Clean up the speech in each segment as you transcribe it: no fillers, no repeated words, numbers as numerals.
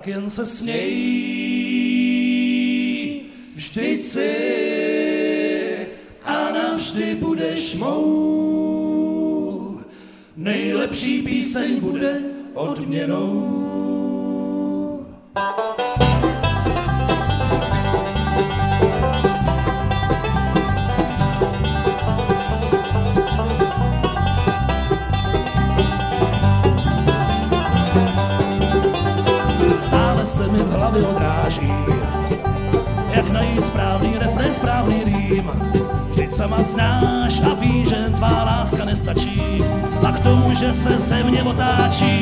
jen se směj, vždyť si a navždy budeš mou. Nejlepší píseň bude odměnou. Se mi v hlavě odráží, jak najít správný refrén, správný rým. Vždyť sama znáš a víš, že tvá láska nestačí a k tomu, že se mě otáčí.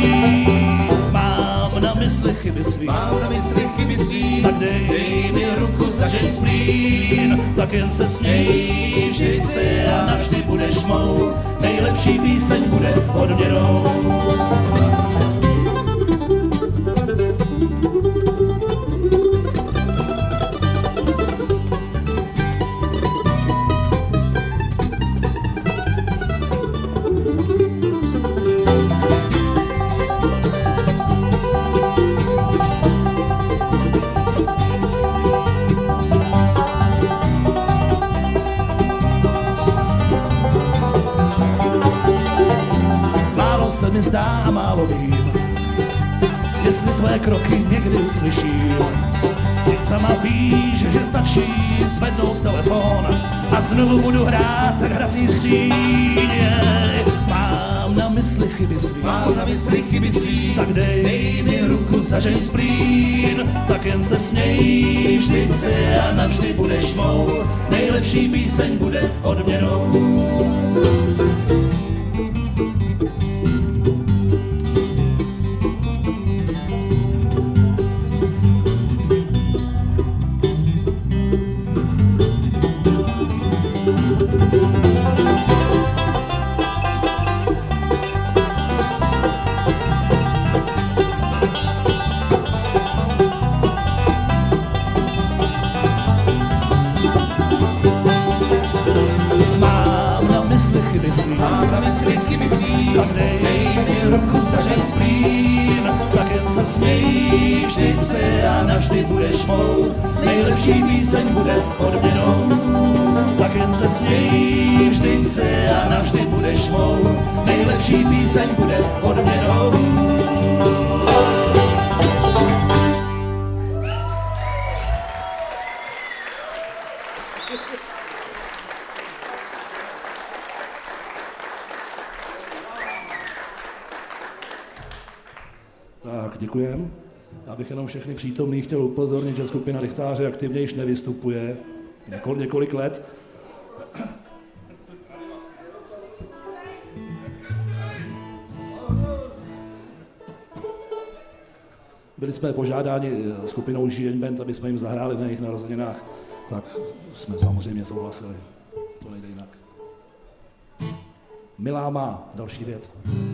Mám na mysli chyby svý, tak dej mi ruku, zažeň splín, tak jen se směj, vždyť si a navždy budeš mou. Nejlepší píseň bude odměnou. Se mi zdá a málo vím, jestli tvé kroky někdy uslyším. Ty sama víš, že stačí zvednout telefon a znovu budu hrát hrací skříně. Mám na mysli chyby svý, tak dej mi ruku, zažeň splín, tak jen se směj, vždyť si a navždy budeš mou. Nejlepší píseň bude odměnou. Mám na mysli chyby svý, tak dej mi ruku, zažeň splín, tak jen se směj, vždyť si a navždy budeš mou. Nejlepší píseň bude odměnou. Tak jen se směj, vždyť si a navždy budeš mou. Nejlepší píseň bude odměnou. Tak, děkujem. Já bych jenom všechny přítomný chtěl upozornit, že skupina Rychtáře aktivně již nevystupuje několik let. Byli jsme požádáni skupinou Žíjeň Band, aby jsme jim zahráli na jejich narozeninách, tak jsme samozřejmě souhlasili. To nejde jinak. Milá má, další věc.